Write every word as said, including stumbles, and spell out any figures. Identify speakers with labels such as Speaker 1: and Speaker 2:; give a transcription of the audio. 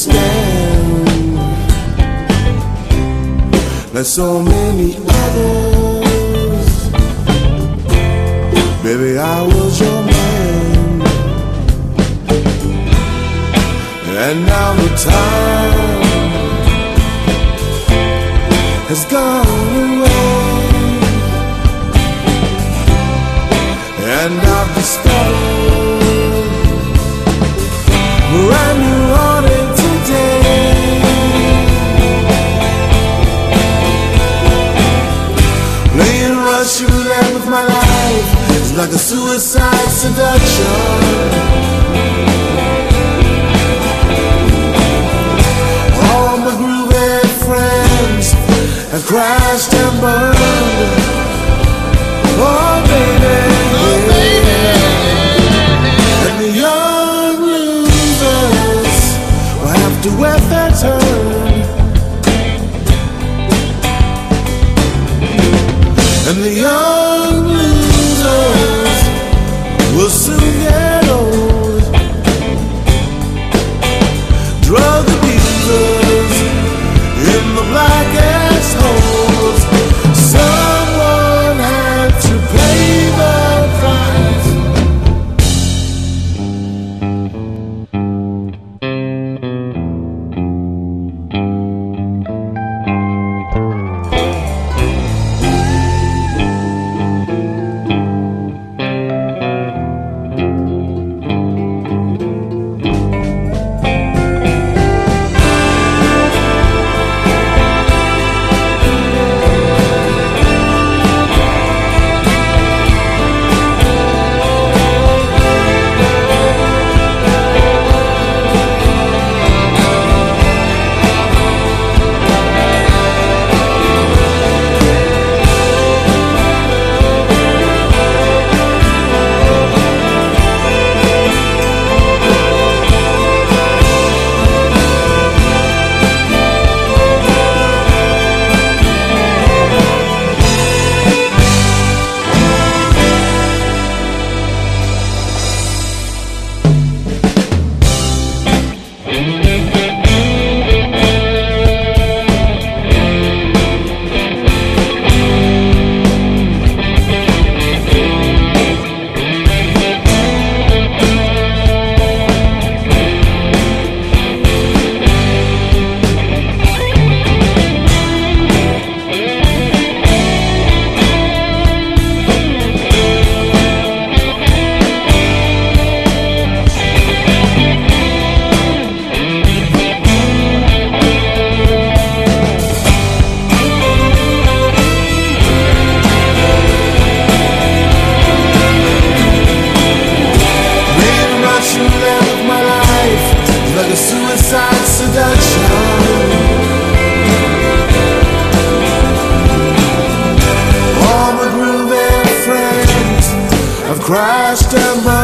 Speaker 1: understand, like so many others. Baby, I was your man, and now the time has gone away, and I've discovered where I'm wanted today. Playing Russian roulette with my life is like a suicide seduction. All my groovy friends have crashed and burned. Oh baby, oh baby. And the young losers will have to wait their turn, and the young losers will soon get old. Drug abusers in the blackest holes. Someone had to pay the price. Like a suicide seduction. All my groovy friends have crashed and burned.